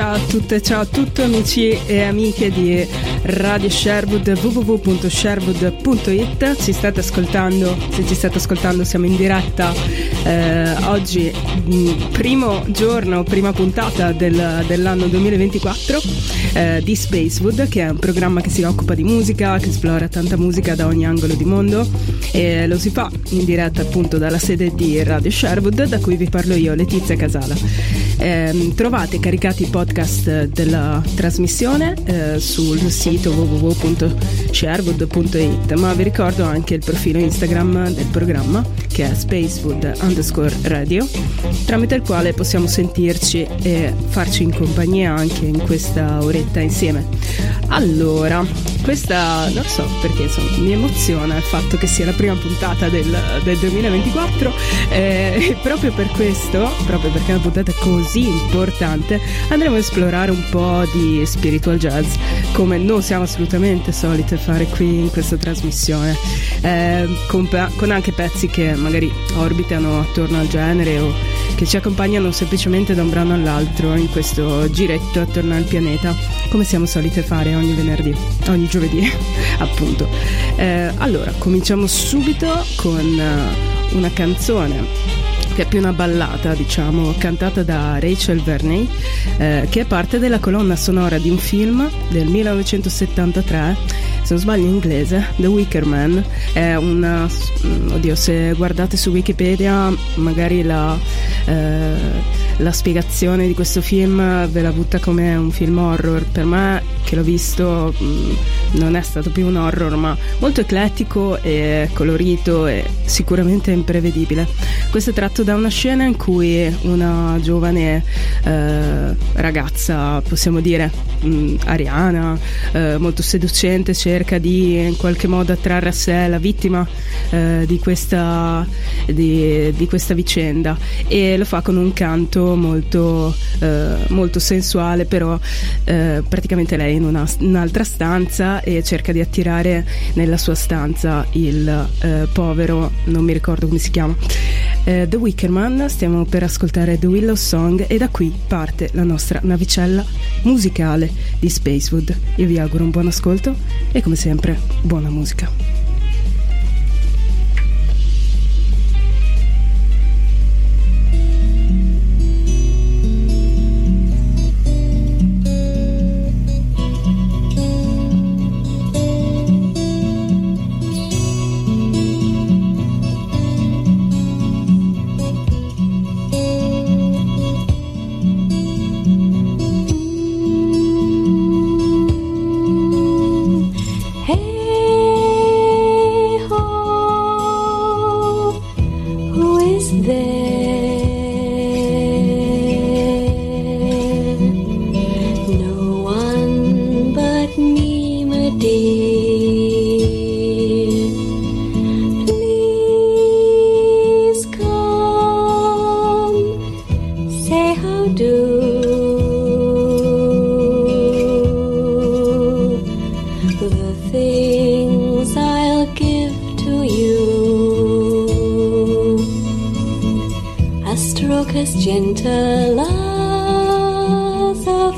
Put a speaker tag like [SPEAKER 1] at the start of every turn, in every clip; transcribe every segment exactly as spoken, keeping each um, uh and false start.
[SPEAKER 1] ciao a tutte, ciao a tutti amici e amiche di Radio Sherwood, w w w punto sherwood punto i t. Ci state ascoltando, se ci state ascoltando siamo in diretta eh, oggi, primo giorno, prima puntata del, dell'anno duemilaventiquattro eh, di Spacewood, che è un programma che si occupa di musica, che esplora tanta musica da ogni angolo di mondo, e lo si fa in diretta appunto dalla sede di Radio Sherwood, da cui vi parlo io, Letizia Casala. Eh, trovate caricati i podcast della trasmissione eh, sul sito w w w punto sherwood punto i t, ma vi ricordo anche il profilo Instagram del programma, che è spacewood underscore radio, tramite il quale possiamo sentirci e farci in compagnia anche in questa oretta insieme. Allora, questa non so perché insomma mi emoziona il fatto che sia la prima puntata del, del duemilaventiquattro, eh, e proprio per questo, proprio perché è una puntata così importante, andremo a esplorare un po' di spiritual jazz, come non siamo assolutamente solite fare qui in questa trasmissione, eh, con, con anche pezzi che magari orbitano attorno al genere o che ci accompagnano semplicemente da un brano all'altro in questo giretto attorno al pianeta, come siamo solite fare ogni venerdì, ogni giovedì appunto. Eh, allora, cominciamo subito con uh, una canzone che è più una ballata, diciamo, cantata da Rachel Verney, eh, che è parte della colonna sonora di un film del millenovecentosettantatré, se non sbaglio in inglese, The Wicker Man. È una, oddio, se guardate su Wikipedia magari la, eh, la spiegazione di questo film ve la butta come un film horror. Per me, che l'ho visto, mh, non è stato più un horror, ma molto eclettico e colorito e sicuramente imprevedibile. Questo è tratto da una scena in cui una giovane eh, ragazza, possiamo dire mh, ariana, eh, molto seducente, cerca di in qualche modo attrarre a sé la vittima eh, di questa di, di questa vicenda, e lo fa con un canto molto eh, molto sensuale, però eh, praticamente lei è in una, un'altra stanza e cerca di attirare nella sua stanza il eh, povero, non mi ricordo come si chiama, eh, The Wicker Man. Stiamo per ascoltare The Willow Song e da qui parte la nostra navicella musicale di Spacewood. Io vi auguro un buon ascolto e come sempre buona musica.
[SPEAKER 2] Gentle as a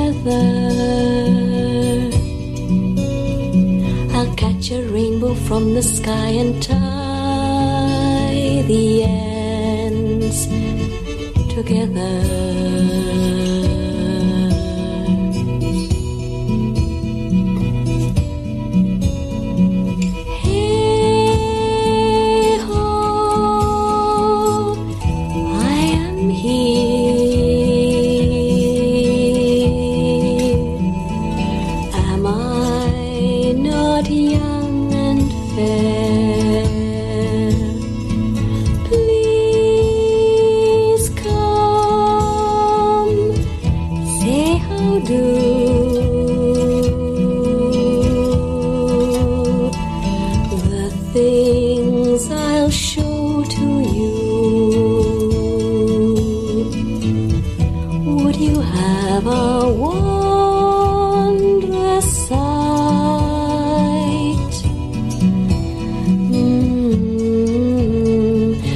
[SPEAKER 2] feather, I'll catch a rainbow from the sky and tie the ends together.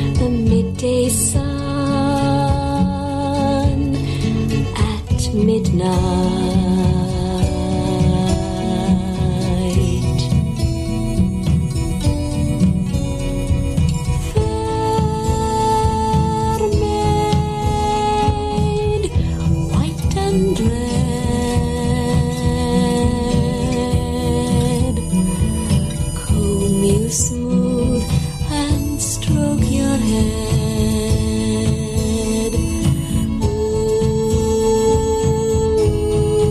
[SPEAKER 2] Midnight. Ooh.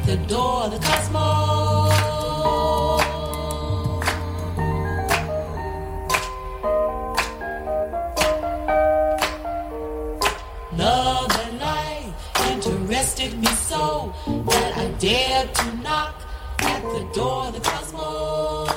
[SPEAKER 3] the door of the cosmos. Love and light interested me so that I dared to knock at the door of the cosmos.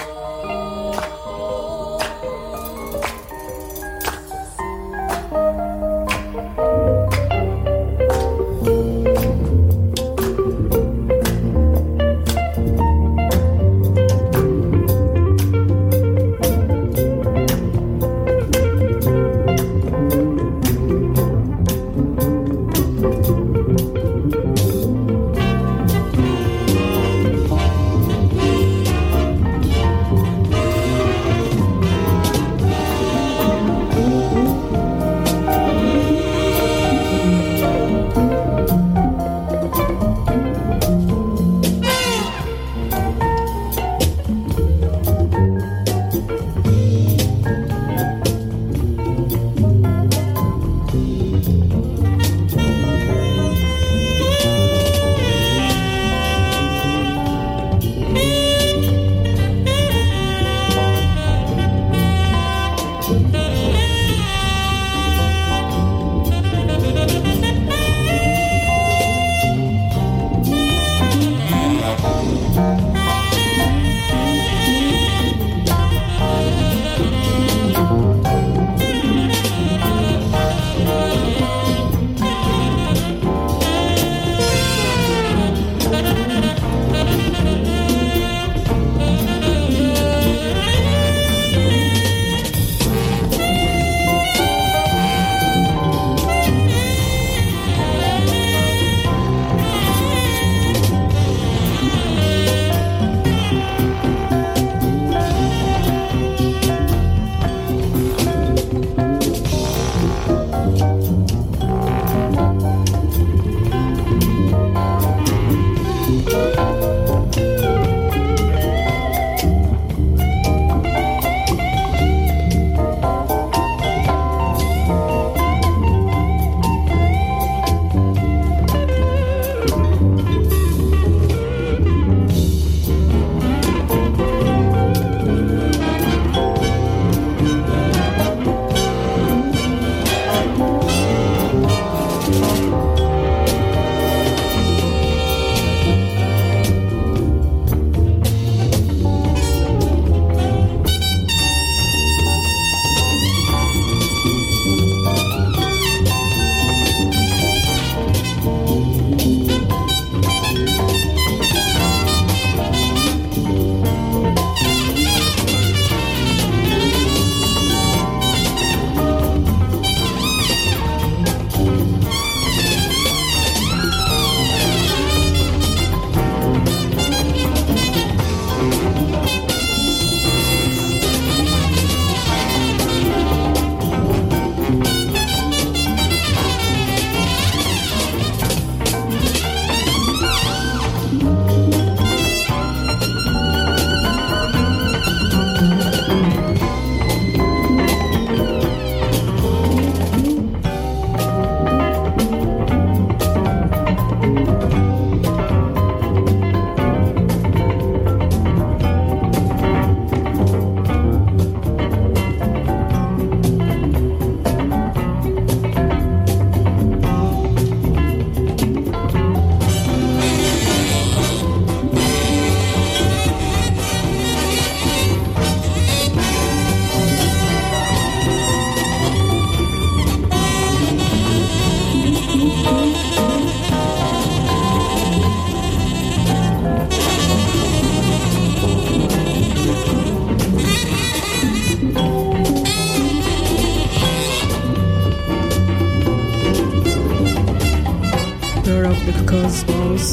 [SPEAKER 1] Cosmos.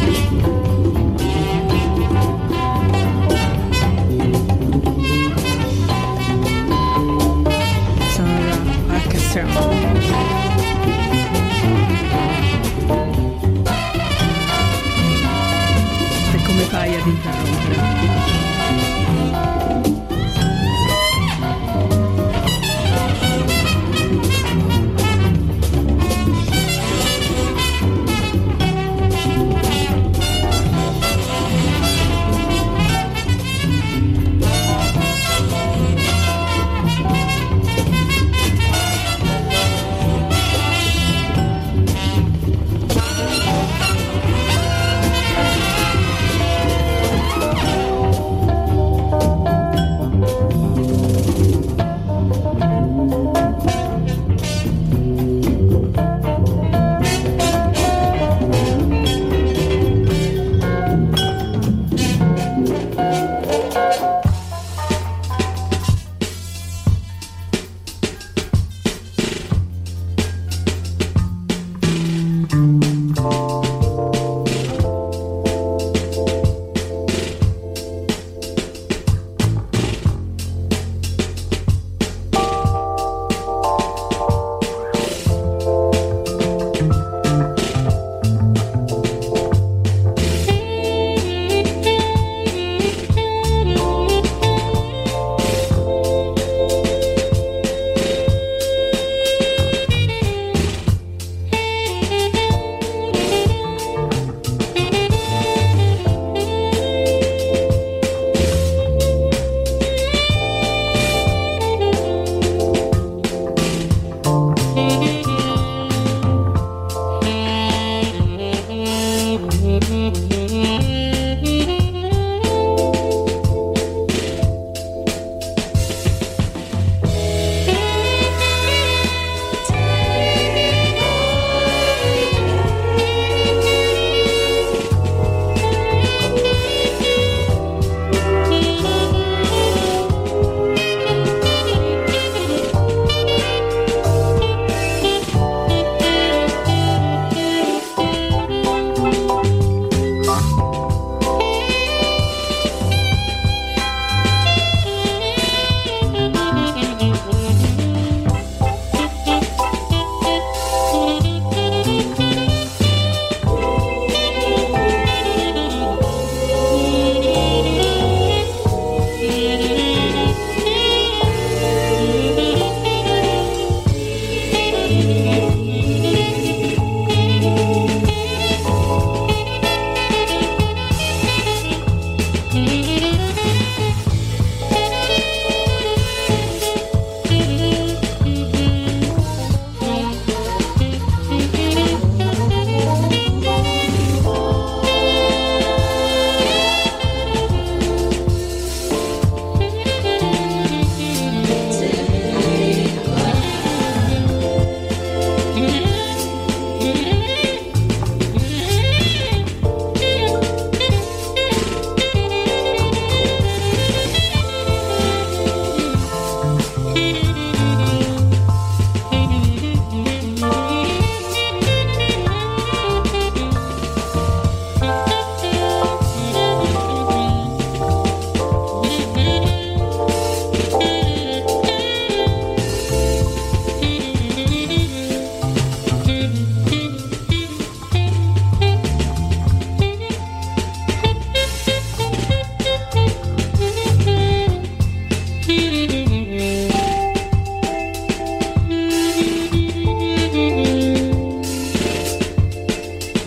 [SPEAKER 1] Sahara Orchestra. E come fai ad interrompere?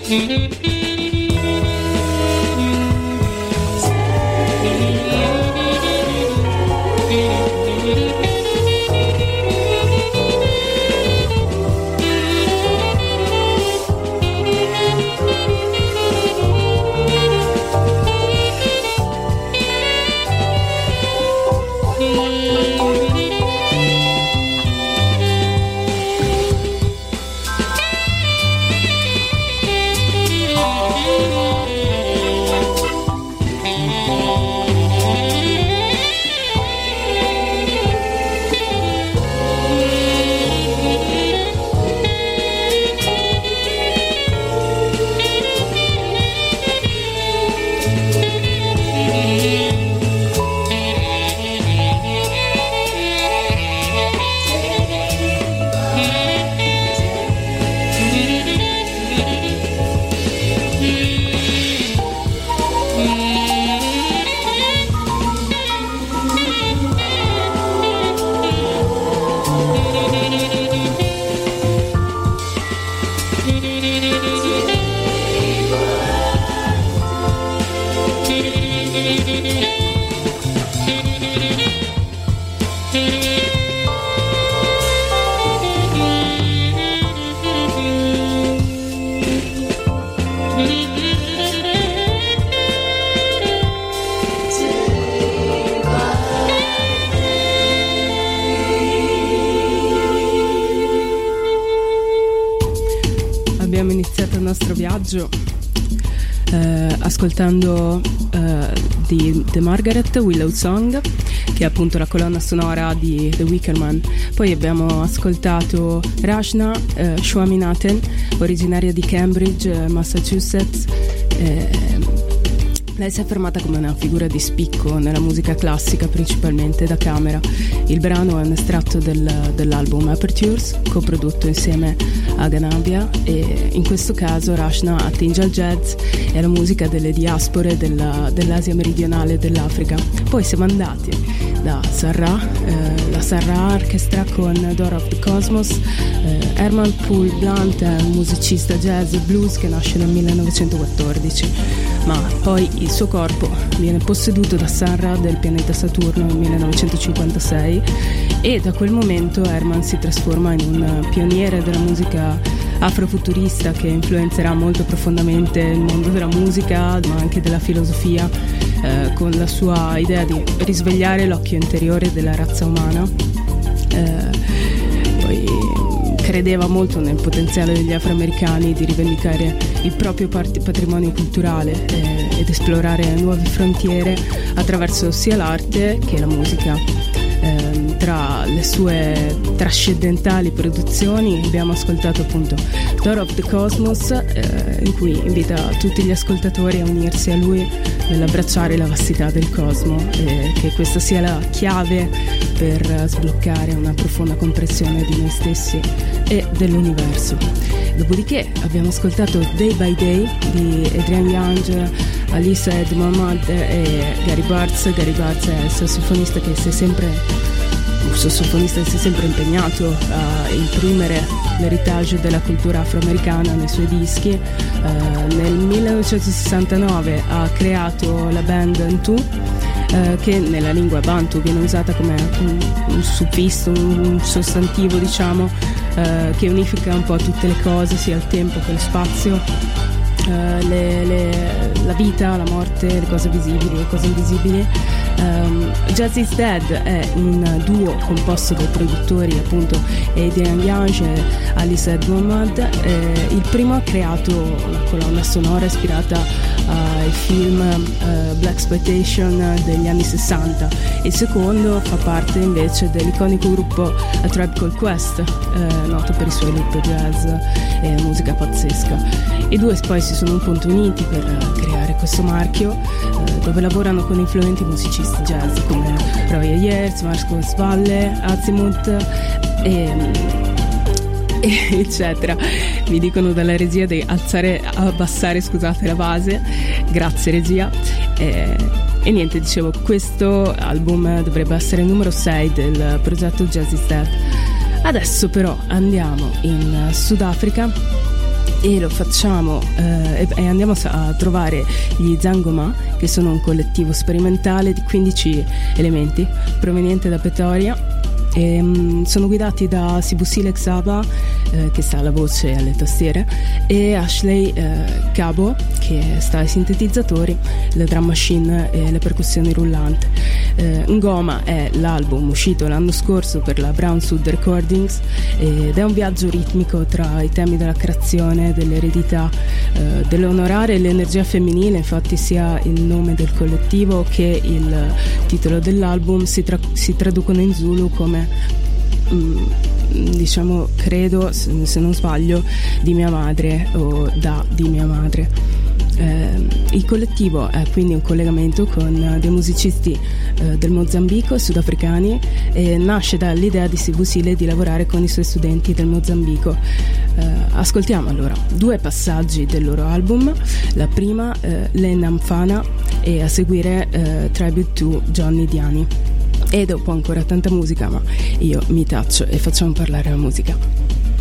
[SPEAKER 1] Abbiamo iniziato il nostro viaggio eh, ascoltando eh, di The Margaret Willow Song, che è appunto la colonna sonora di The Wicker Man. Poi abbiamo ascoltato Rachna eh, Swaminathan, originaria di Cambridge, eh, Massachusetts. Eh, Lei si è affermata come una figura di spicco nella musica classica, principalmente da camera. Il brano è un estratto del, dell'album Apertures, coprodotto insieme a Ganabia, e in questo caso Rachna attinge al jazz e alla musica delle diaspore della, dell'Asia meridionale e dell'Africa. Poi siamo andati da Sarra, eh, la Sarra Orchestra con Door of the Cosmos. eh, Herman Poole Blunt è un musicista jazz e blues che nasce nel millenovecentoquattordici, ma poi il suo corpo viene posseduto da Sun Ra del pianeta Saturno nel millenovecentocinquantasei, e da quel momento Herman si trasforma in un pioniere della musica afrofuturista che influenzerà molto profondamente il mondo della musica, ma anche della filosofia, eh, con la sua idea di risvegliare l'occhio interiore della razza umana. Eh, poi credeva molto nel potenziale degli afroamericani di rivendicare il proprio part- patrimonio culturale eh, ed esplorare nuove frontiere attraverso sia l'arte che la musica. Eh, tra le sue trascendentali produzioni abbiamo ascoltato appunto Door of the Cosmos, eh, in cui invita tutti gli ascoltatori a unirsi a lui nell'abbracciare la vastità del cosmo, e che questa sia la chiave per sbloccare una profonda comprensione di noi stessi e dell'universo. Dopodiché abbiamo ascoltato Day by Day di Adrian Young, Alissa Ed Mohamed e Gary Bartz. Gary Bartz è il sassofonista che si è sempre un sassofonista che si è sempre impegnato a imprimere l'heritage della cultura afroamericana nei suoi dischi. Eh, nel millenovecentosessantanove ha creato la band Ntu, eh, che nella lingua Bantu viene usata come un, un suffisso, un, un sostantivo, diciamo, eh, che unifica un po' tutte le cose, sia il tempo che lo spazio, eh, le, le, la vita, la morte, le cose visibili, le cose invisibili. Um, Jazz is Dead è un duo composto dai produttori appunto Adrian Young e Alice Ed Mohamed. Eh, il primo ha creato una colonna sonora ispirata ai film uh, Blaxploitation degli anni sessanta. Il secondo fa parte invece dell'iconico gruppo A Tribe Called Quest, eh, noto per i suoi loop jazz e musica pazzesca. I due poi si sono appunto uniti per creare questo marchio, eh, dove lavorano con influenti musicisti jazz come Roy Ayers, Marco Svalle, Azimuth e, e eccetera. Mi dicono dalla regia di alzare, abbassare scusate la base, grazie regia. E, e niente, dicevo, questo album dovrebbe essere il numero sei del progetto Jazz is Dead. Adesso però andiamo in Sudafrica e lo facciamo eh, e andiamo a trovare gli Zangoma, che sono un collettivo sperimentale di quindici elementi proveniente da Pretoria. E, um, sono guidati da Sibusile Xaba, eh, che sta alla voce e alle tastiere, e Ashley eh, Cabo, che sta ai sintetizzatori, le drum machine e le percussioni rullanti. eh, Ngoma è l'album uscito l'anno scorso per la Brown Sud Recordings ed è un viaggio ritmico tra i temi della creazione, dell'eredità, eh, dell'onorare e l'energia femminile. Infatti sia il nome del collettivo che il titolo dell'album si, tra- si traducono in Zulu come Mm, diciamo, credo, se non sbaglio, di mia madre o da di mia madre. Eh, il collettivo è quindi un collegamento con dei musicisti eh, del Mozambico, sudafricani, e nasce dall'idea di Sibusile di lavorare con i suoi studenti del Mozambico. Eh, ascoltiamo allora due passaggi del loro album. La prima, eh, Lena Mfana, e a seguire eh, Tribute to Johnny Diani. E dopo ancora tanta musica, ma io mi taccio e facciamo parlare la musica.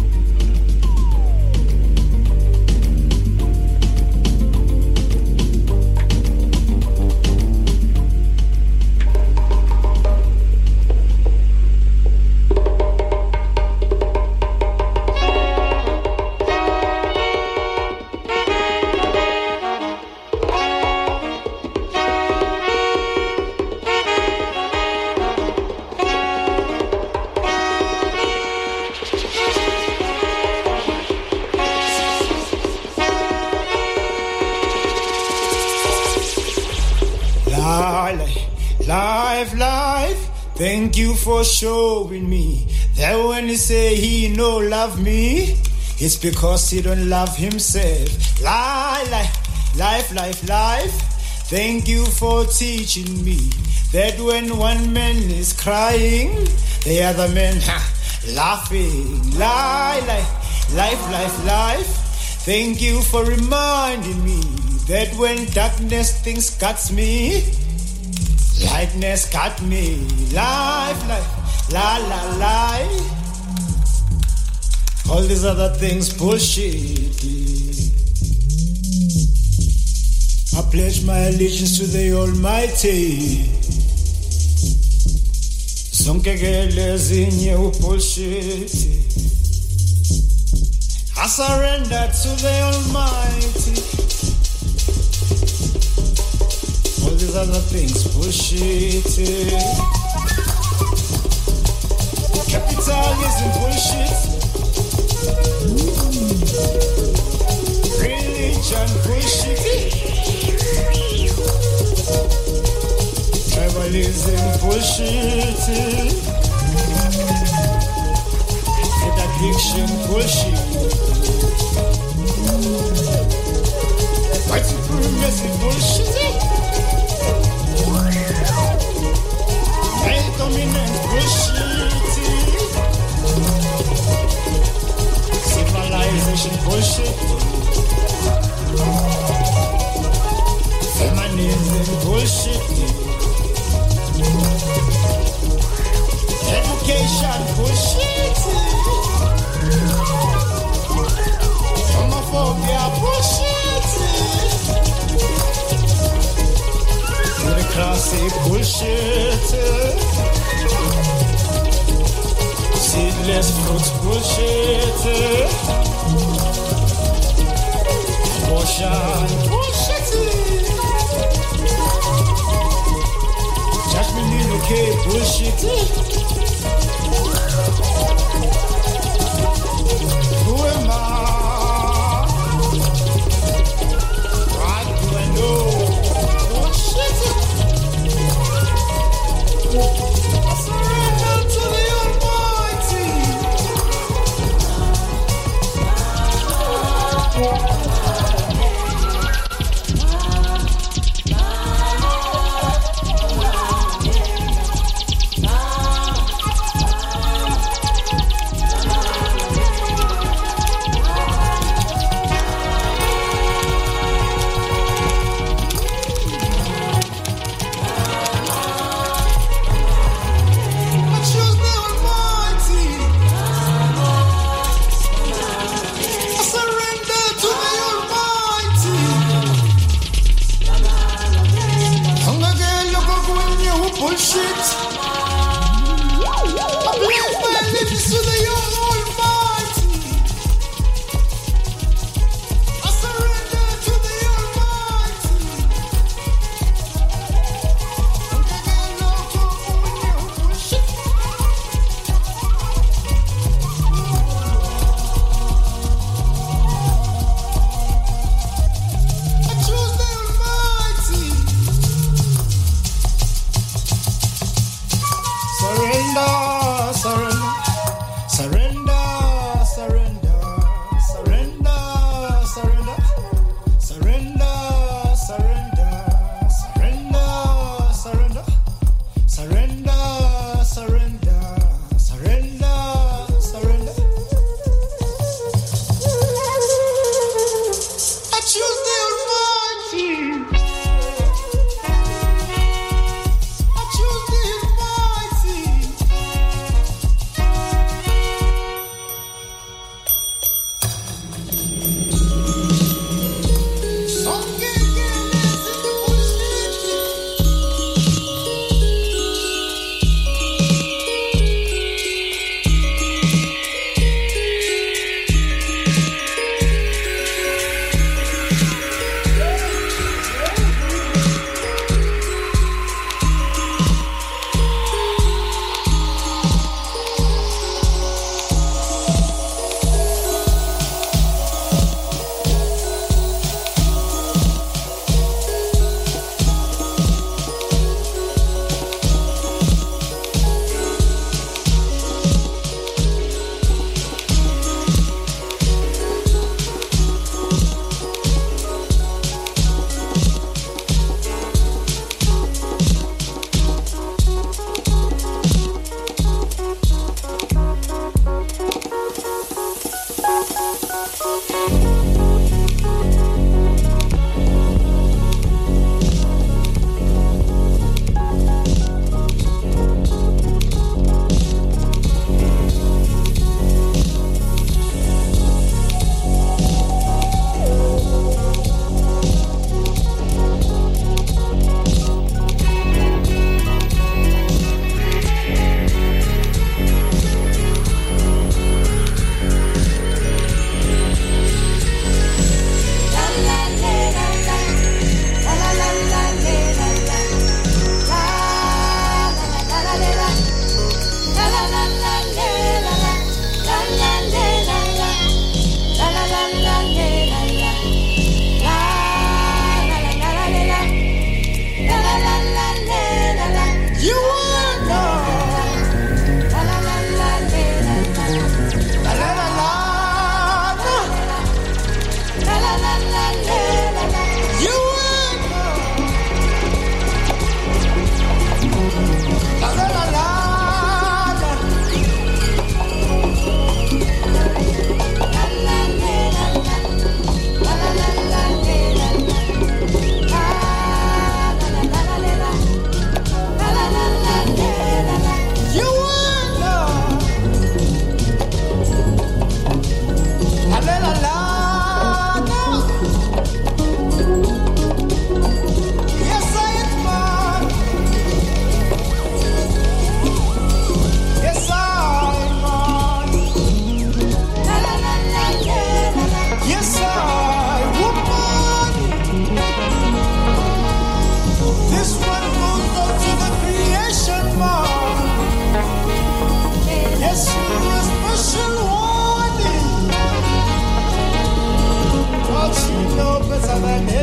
[SPEAKER 4] Thank you for showing me that when he say he no love me, it's because he don't love himself. Life, life, life, life, life. Thank you for teaching me that when one man is crying, the other man ha, laughing. Life, life, life, life, life. Thank you for reminding me that when darkness things cuts me, lightness got me. Life, life, la, la, life. All these other things bullshit. I pledge my allegiance to the Almighty. Zonke gelezinye bullshit. I surrender to the Almighty. All these other things bullshit. Capitalism bullshit. Religion bullshit. Tribalism bullshit. Food addiction bullshit. White supremacy bullshit. Male dominance bullshit. Civilization bullshit. Feminism bullshit. Education bullshit. Homophobia bullshit. Classic bullshit. Seedless fruits bullshit. Abortion bullshit. Judgment in the cave bullshit. Who am I? What do I know? I surrender to the Almighty.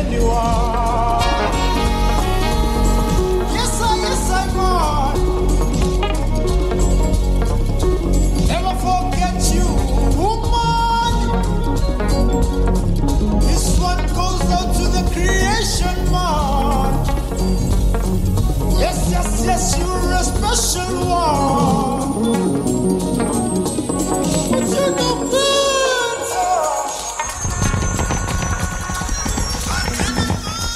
[SPEAKER 4] anyone. Yes, I, yes, I man. Never forget you, woman. This one goes out to the creation, man. Yes, yes, yes, you're a special one. But you know better.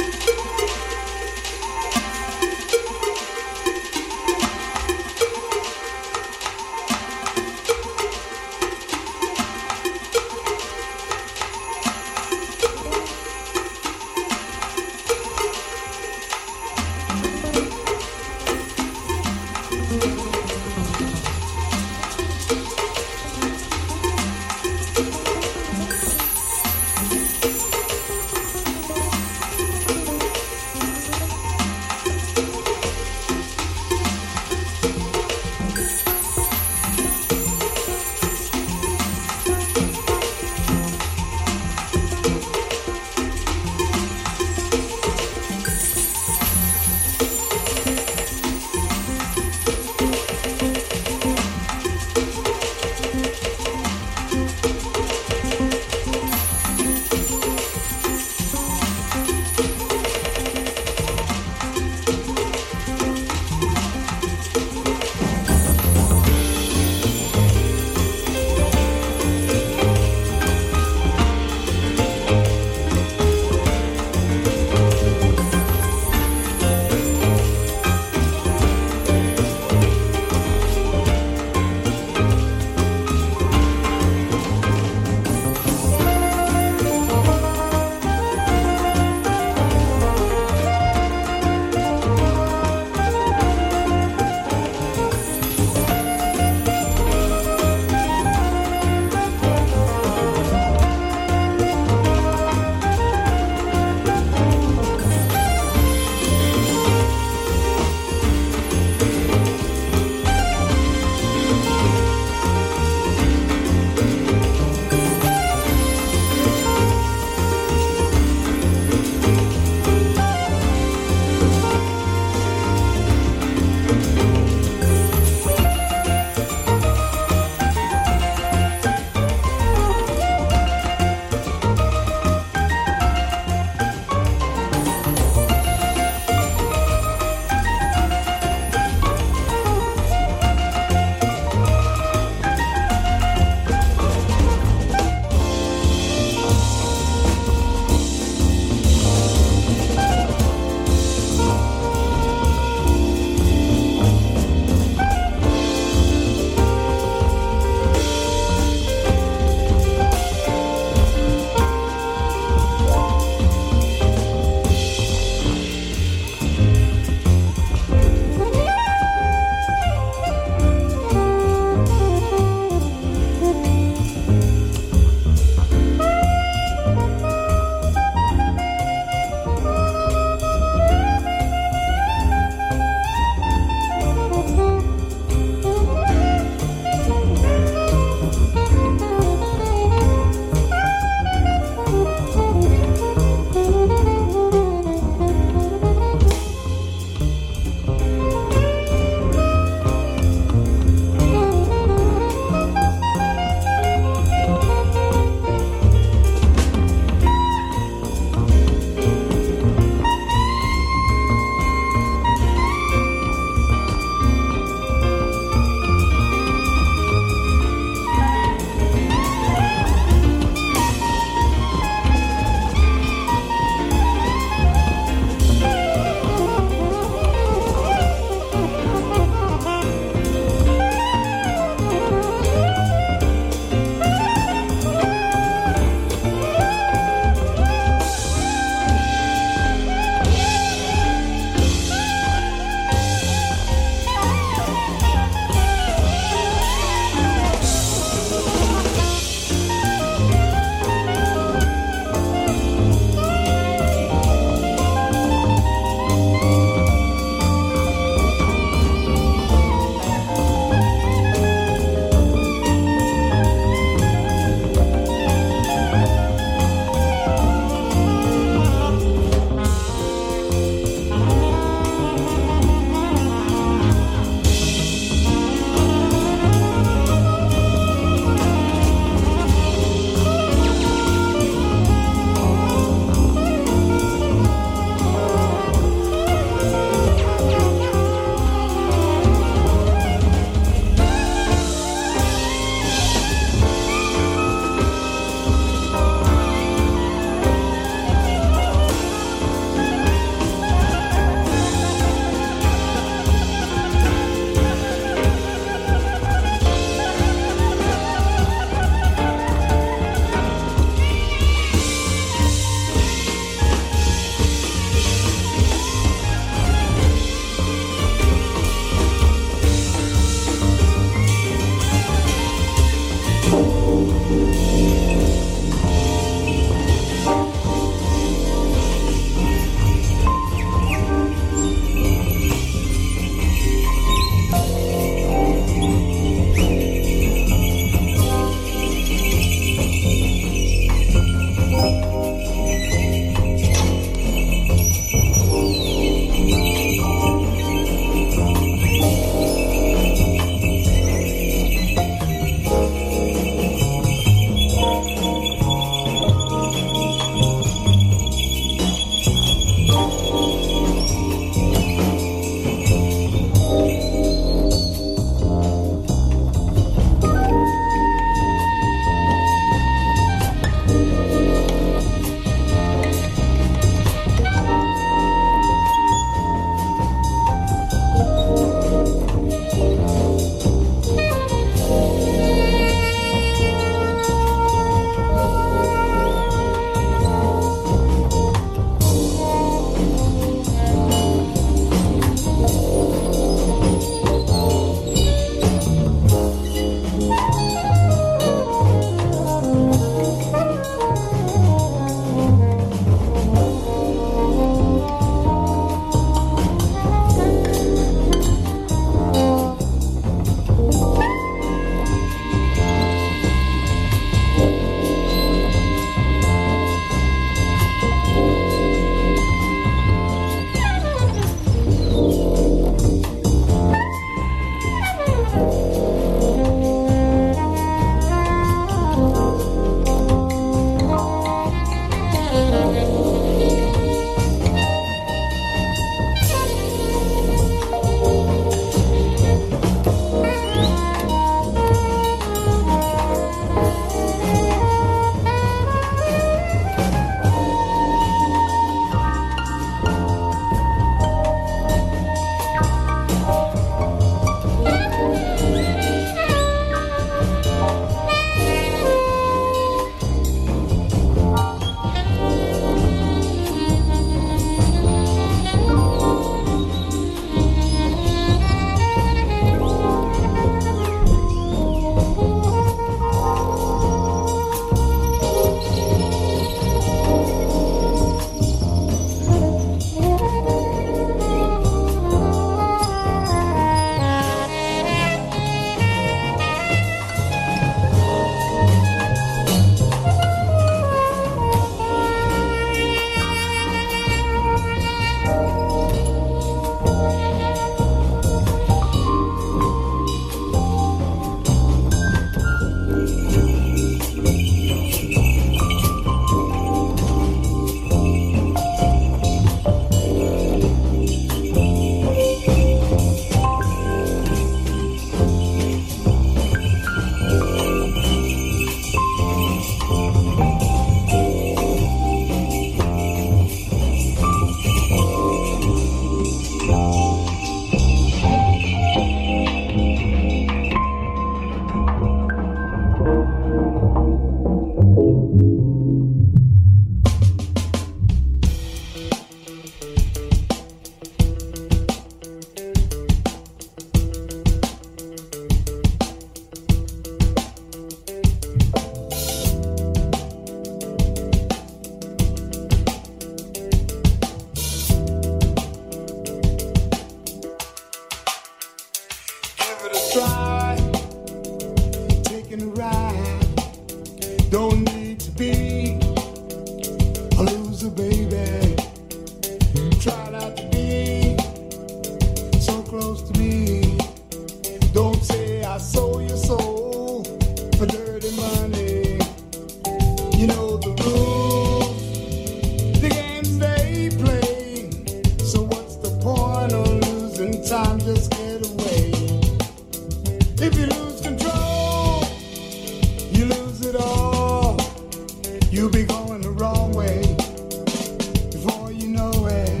[SPEAKER 4] taking a ride. Don't need to be a loser, baby. Try not to be so close to me. Don't say I sold your soul for dirty money. You know the rules, the games they play. So what's the point of losing time? Just get away. If you lose control, you lose it all. You'll be going the wrong way before you know it.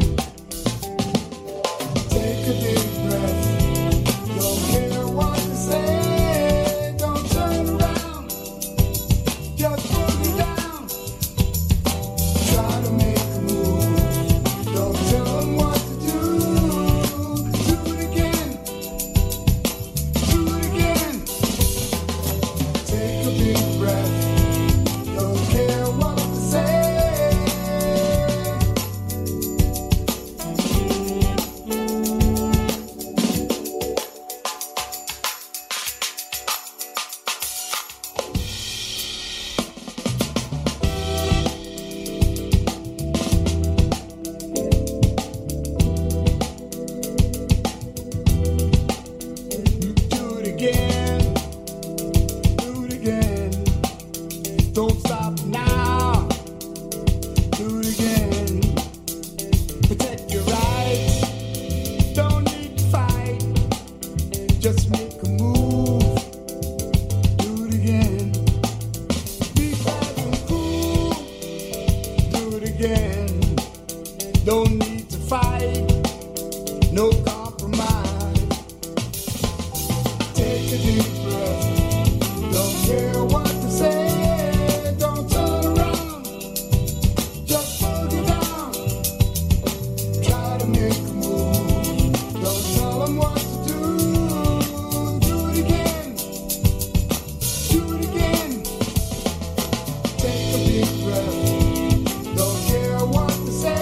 [SPEAKER 4] Take a deep breath. Don't care what to say. Don't turn around. Just put it down. Try to make a move. Don't tell them what to do. Do it again. Do it again. Take a deep breath. Don't care what to say. Do it again. Do it again. Don't stop now. Do it again. Protect your rights. Don't need to fight. Just make a move. Do it again. Be fast and cool. Do it again. Don't need to fight. No compromise. Take a deep breath. Don't care what to say. Don't turn around. Just put it down. Try to make a move. Don't tell them what to do. Do it again. Do it again. Take a deep breath. Don't care what to say.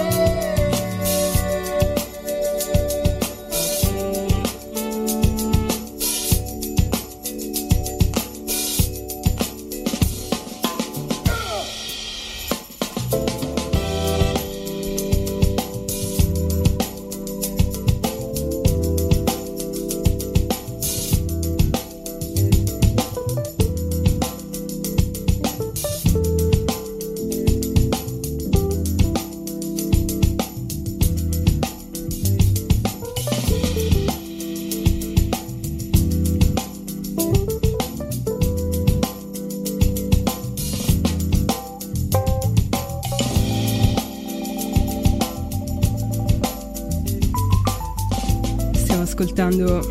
[SPEAKER 1] Stiamo ascoltando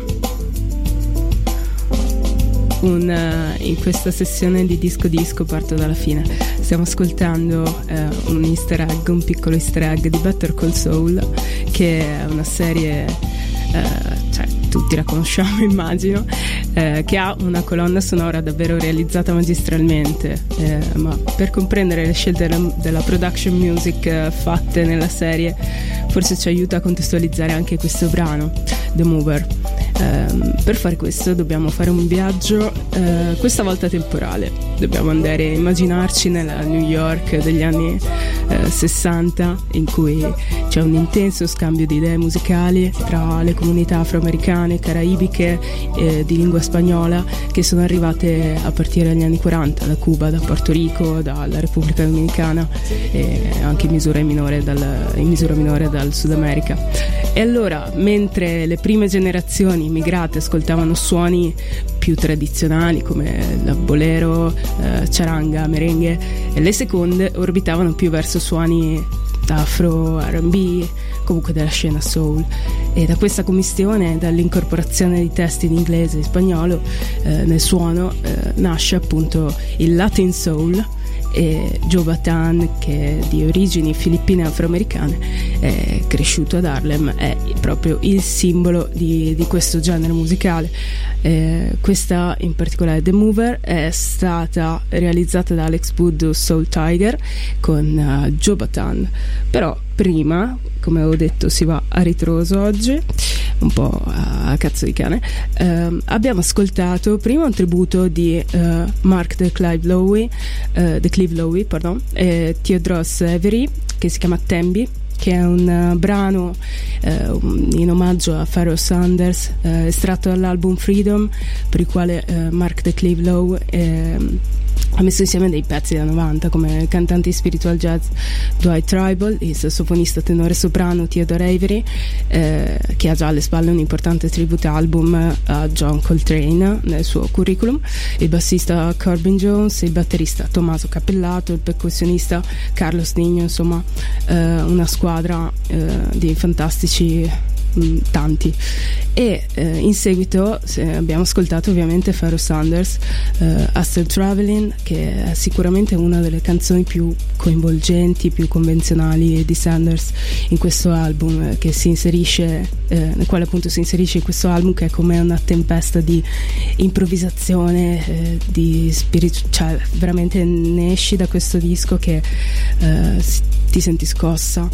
[SPEAKER 1] un, eh, in questa sessione di disco disco, parto dalla fine. Stiamo ascoltando eh, un easter egg, un piccolo easter egg di Better Call Saul, che è una serie, eh, cioè tutti la conosciamo immagino, eh, che ha una colonna sonora davvero realizzata magistralmente, eh, ma per comprendere le scelte della, della production music eh, fatte nella serie forse ci aiuta a contestualizzare anche questo brano, The Mover. Um, per fare questo dobbiamo fare un viaggio, uh, questa volta temporale. Dobbiamo andare a immaginarci nella New York degli anni uh, sessanta, in cui c'è un intenso scambio di idee musicali tra le comunità afroamericane, caraibiche eh, di lingua spagnola, che sono arrivate a partire dagli anni quaranta da Cuba, da Porto Rico, dalla Repubblica Dominicana e anche in misura minore dal, in misura minore dal Sud America. E allora, mentre le prime generazioni immigrate ascoltavano suoni più tradizionali come la bolero, eh, charanga, merengue, e le seconde orbitavano più verso suoni afro, R and B, comunque della scena soul. E da questa commistione, dall'incorporazione di testi in inglese e spagnolo eh, nel suono, eh, nasce appunto il Latin Soul. E Joe Bataan, che è di origini filippine afroamericane, è cresciuto ad Harlem, è proprio il simbolo di, di questo genere musicale. Eh, questa in particolare, The Mover, è stata realizzata da Alex Wood Soul Tiger con uh, Joe Bataan. Però prima, come avevo detto, si va a ritroso oggi, un po' a, a cazzo di cane. Uh, abbiamo ascoltato prima un tributo di uh, Mark the Clive Lowe, uh, the Clive Lowe, pardon, e Theodros Avery, che si chiama Tembi, che è un uh, brano uh, in omaggio a Pharoah Sanders, uh, estratto dall'album Freedom, per il quale uh, Mark the Clive Lowe uh, ha messo insieme dei pezzi da novanta come cantanti spiritual jazz Dwight Tribal, il sassofonista tenore soprano Theodore Avery, eh, che ha già alle spalle un importante tribute album a John Coltrane nel suo curriculum, il bassista Corbin Jones, il batterista Tommaso Cappellato, il percussionista Carlos Nino, insomma eh, una squadra eh, di fantastici mh, tanti. E eh, in seguito abbiamo ascoltato ovviamente Pharoah Sanders, eh, Still Traveling, che è sicuramente una delle canzoni più coinvolgenti, più convenzionali di Sanders in questo album, eh, che si inserisce eh, nel quale appunto si inserisce in questo album, che è come una tempesta di improvvisazione, eh, di spirito, cioè veramente ne esci da questo disco che eh, ti senti scossa.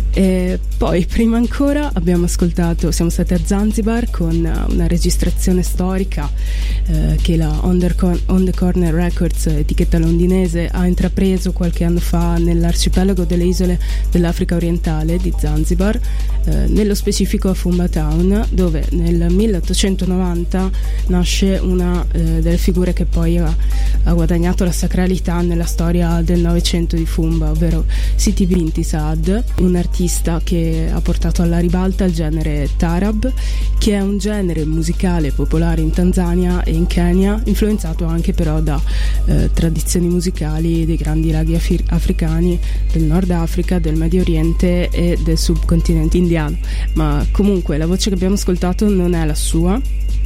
[SPEAKER 1] E poi prima ancora abbiamo ascoltato, siamo stati a Zanzibar con una registrazione storica eh, che la On the, Cor- On the Corner Records, etichetta londinese, ha intrapreso qualche anno fa nell'arcipelago delle isole dell'Africa orientale di Zanzibar, eh, nello specifico a Fumba Town, dove nel milleottocentonovanta nasce una eh, delle figure che poi ha, ha guadagnato la sacralità nella storia del Novecento di Fumba, ovvero Siti Binti Saad, un artista che ha portato alla ribalta il genere Tarab, che è un genere musicale popolare in Tanzania e in Kenya, influenzato anche però da eh, tradizioni musicali dei grandi laghi af- africani, del Nord Africa, del Medio Oriente e del subcontinente indiano. Ma comunque la voce che abbiamo ascoltato non è la sua,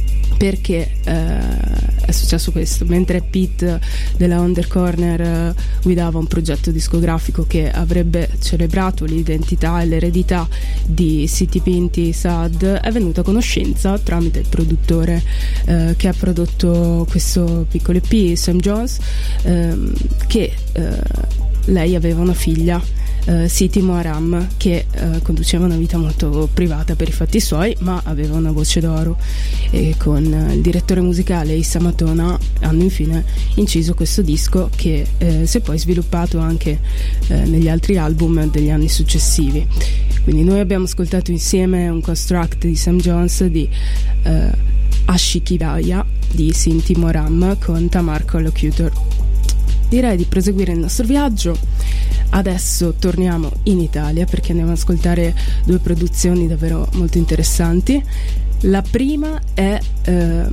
[SPEAKER 1] perché eh, è successo questo: mentre Pete della On the Corner eh, guidava un progetto discografico che avrebbe celebrato l'identità e l'eredità di Siti Binti Saad, è venuta a conoscenza tramite il produttore eh, che ha prodotto questo piccolo E P, Sam Jones, ehm, che eh, lei aveva una figlia, Uh, Siti Muharram, che uh, conduceva una vita molto privata per i fatti suoi, ma aveva una voce d'oro, e con uh, il direttore musicale Issa Matona hanno infine inciso questo disco, che uh, si è poi sviluppato anche uh, negli altri album degli anni successivi. Quindi noi abbiamo ascoltato insieme un construct di Sam Jones di uh, Ashikibaya di Siti Muharram con Tamar Collocutor. Direi di proseguire il nostro viaggio. Adesso torniamo in Italia, perché andiamo ad ascoltare due produzioni davvero molto interessanti. La prima è eh,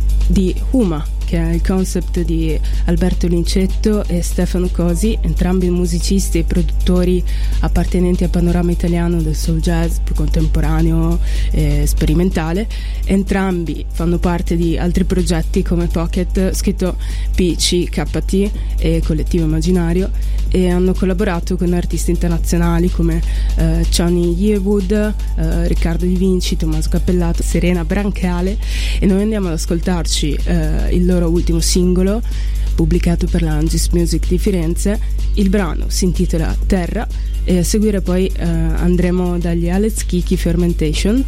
[SPEAKER 1] di Huma, che è il concept di Alberto Lincetto e Stefano Cosi, entrambi musicisti e produttori appartenenti al panorama italiano del soul jazz più contemporaneo e sperimentale. Entrambi fanno parte di altri progetti come Pocket, scritto P C K T, e Collettivo Immaginario, e hanno collaborato con artisti internazionali come eh, Johnny Yearwood, eh, Riccardo Di Vinci, Tommaso Cappellato, Serena Brancale. E noi andiamo ad ascoltarci eh, il loro ultimo singolo pubblicato per la Angis Music di Firenze. Il brano si intitola Terra, e a seguire poi eh, andremo dagli Alex Kiki Fermentation,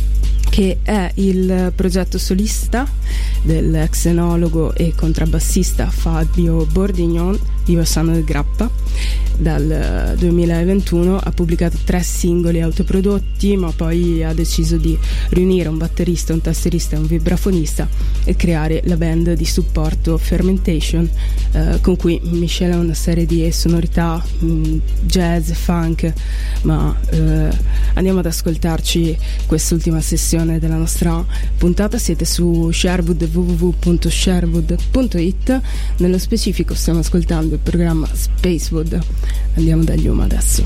[SPEAKER 1] che è il progetto solista dell'ex enologo e contrabbassista Fabio Bordignon di Bassano del Grappa. Dal duemilaventuno ha pubblicato tre singoli autoprodotti, ma poi ha deciso di riunire un batterista, un tastierista e un vibrafonista e creare la band di supporto Fermentation, eh, con cui miscela una serie di sonorità mh, jazz, funk, ma eh, andiamo ad ascoltarci quest'ultima sessione della nostra puntata. Siete su Sherwood, w w w punto sherwood punto i t. Nello specifico stiamo ascoltando il programma Spacewood. Andiamo dagli Huma adesso.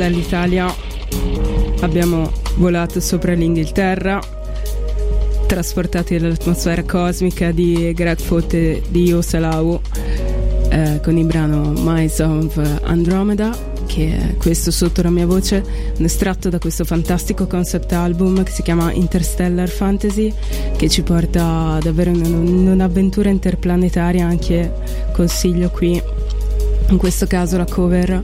[SPEAKER 1] dall'Italia abbiamo volato sopra l'Inghilterra, trasportati dall'atmosfera cosmica di Greg Foot e di Yo Salawu, eh, con il brano Miles of Andromeda, che è questo sotto la mia voce, un estratto da questo fantastico concept album che si chiama Interstellar Fantasy, che ci porta davvero in, in un'avventura interplanetaria. Anche consiglio qui in questo caso la cover,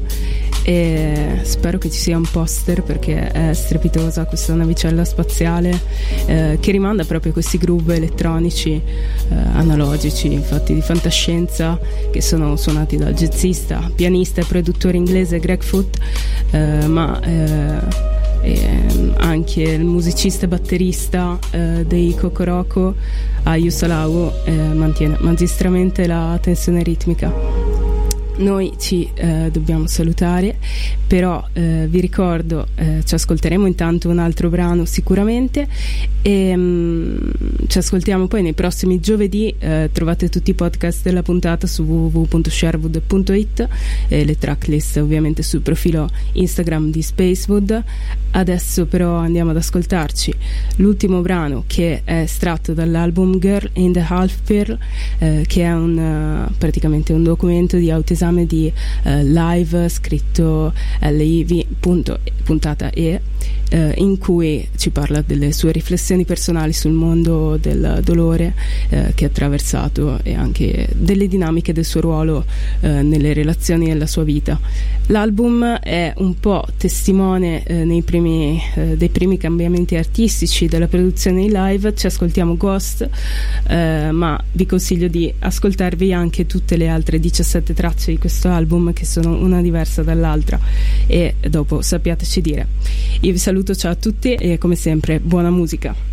[SPEAKER 1] e spero che ci sia un poster perché è strepitosa questa navicella spaziale, eh, che rimanda proprio a questi groove elettronici eh, analogici, infatti di fantascienza, che sono suonati dal jazzista, pianista e produttore inglese Greg Foot, eh, ma eh, e anche il musicista e batterista eh, dei Kokoroko, Yo Salawu, eh, mantiene magistralmente la tensione ritmica. Noi ci eh, dobbiamo salutare, però eh, vi ricordo, eh, ci ascolteremo intanto un altro brano sicuramente, e mh, ci ascoltiamo poi nei prossimi giovedì. Eh, trovate tutti i podcast della puntata su w w w punto sherwood punto i t e le tracklist ovviamente sul profilo Instagram di Spacewood. Adesso però andiamo ad ascoltarci l'ultimo brano, che è estratto dall'album Girl in the Half Pearl, eh, che è un, uh, praticamente un documento di autoesame di uh, live scritto L I V punto, puntata E, eh, in cui ci parla delle sue riflessioni personali sul mondo del dolore eh, che ha attraversato, e anche delle dinamiche del suo ruolo eh, nelle relazioni della sua vita. L'album è un po' testimone eh, nei primi, eh, dei primi cambiamenti artistici della produzione in live. Ci ascoltiamo Ghost, eh, ma vi consiglio di ascoltarvi anche tutte le altre diciassette tracce di questo album, che sono una diversa dall'altra, e dopo sappiateci dire. Io vi saluto, ciao a tutti, e come sempre buona musica.